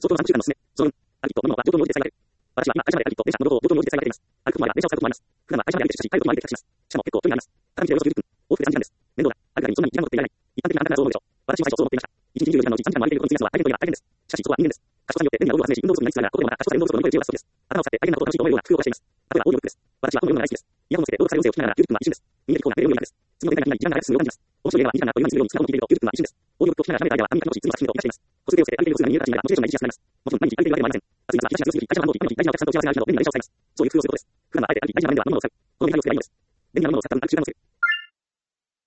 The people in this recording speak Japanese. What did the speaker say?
相当な3週間のすすめ、その分、歩きと飲むのは上等に応じて再開。私は今、会社まで歩きと電車の乗ることを上等に応じて再開しています。歩く前は電車を使うこともあります。普段は会社まで歩いてしかし、帰ることも歩いて帰宅します。しかも結構距離があります。片道でおよそ90分。往復で3時間です。面倒だ。あるがにそんなに時間も取っていられない。一般的な簡単な想像でしょう。私も最初そう思っていました。1日24時間のうち3時間も歩いていることに費やすのは大変といえば大変です。しかしそこは人間です。賢さによって便利な道具を集めし、運動不足になりつつあるが、ここでもまた賢さで運動不足を乗り越える知恵を出すそうです。頭を使って大変なことを楽しいと思えるような工夫をしています。例えばオーディオブックです。私は本を読むのが大好きです。イヤホンをつけて朗読される音声を聞きながら、90分は一瞬です。人間的コーナーで読むようなです。次の展開が気になり、時間が早く進むよう感じます。面白い映画は2時間があっという間に進むように使うのを聞いていると、90分は一瞬です。オーディオブックを聞きながら喋る間はアニメ楽しい、次の作品と言い出しています。小袖をつけて歩いている姿が見える形が見える形がモチベーションが維持しやすくなります。もちろん毎日歩いているわけではありません。暑い夏は日差しが強すぎ、会社の番号を一般の大事なお客さんと打ち合わせがあるなど便利な電車を使います。そういう工夫をすることです。普段はあえて歩き大事な面では飲むのを使う。このメリットを使いたいのです。便利なものを使った分歩く習慣をつける。